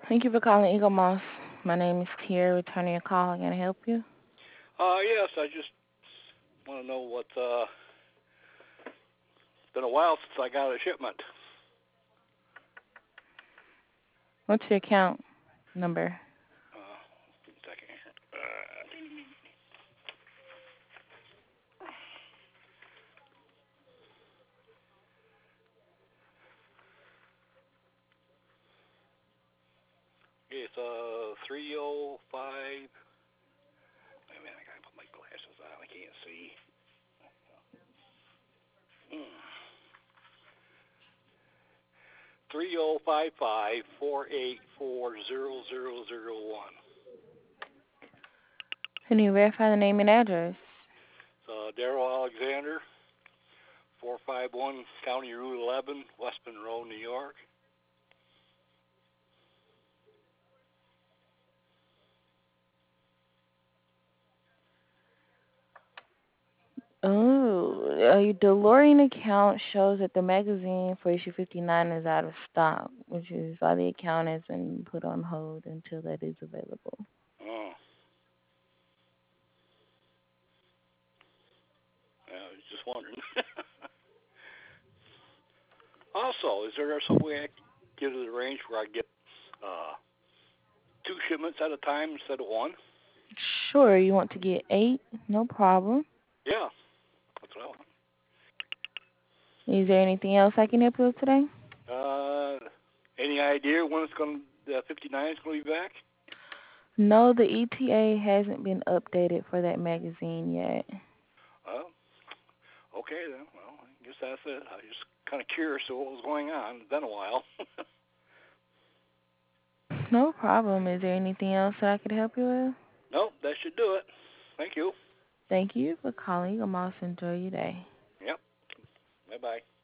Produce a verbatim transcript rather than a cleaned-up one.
Thank you for calling Eagle Moss. My name is Tier. Returning your call. Can I help you? Uh, yes, I just want to know what. Uh, it's been a while since I got a shipment. What's your account number? Uh, give me a second here. Uh, it's uh three oh five. Wait a minute, I gotta put my glasses on. I can't see. Hmm. Three oh five five four eight four zero zero zero one. Can you verify the name and address? Uh, Daryl Alexander, four five one County Route eleven, Westman Road, New York. Oh, uh, the DeLorean account shows that the magazine for issue fifty-nine is out of stock, which is why the account has been put on hold until that is available. Oh, I was just wondering. Also, is there some way I can get it arranged where I get uh, two shipments at a time instead of one? Sure, you want to get eight? No problem. Yeah, that's what I want. Is there anything else I can help you with today? Uh, any idea when it's going to, the fifty-nine is going to be back? No, the E T A hasn't been updated for that magazine yet. Well, okay then. Well, I guess that's it. I was just kind of curious of what was going on. It's been a while. No problem. Is there anything else that I could help you with? Nope, that should do it. Thank you. Thank you for calling. You must enjoy your day. Yep. Bye bye.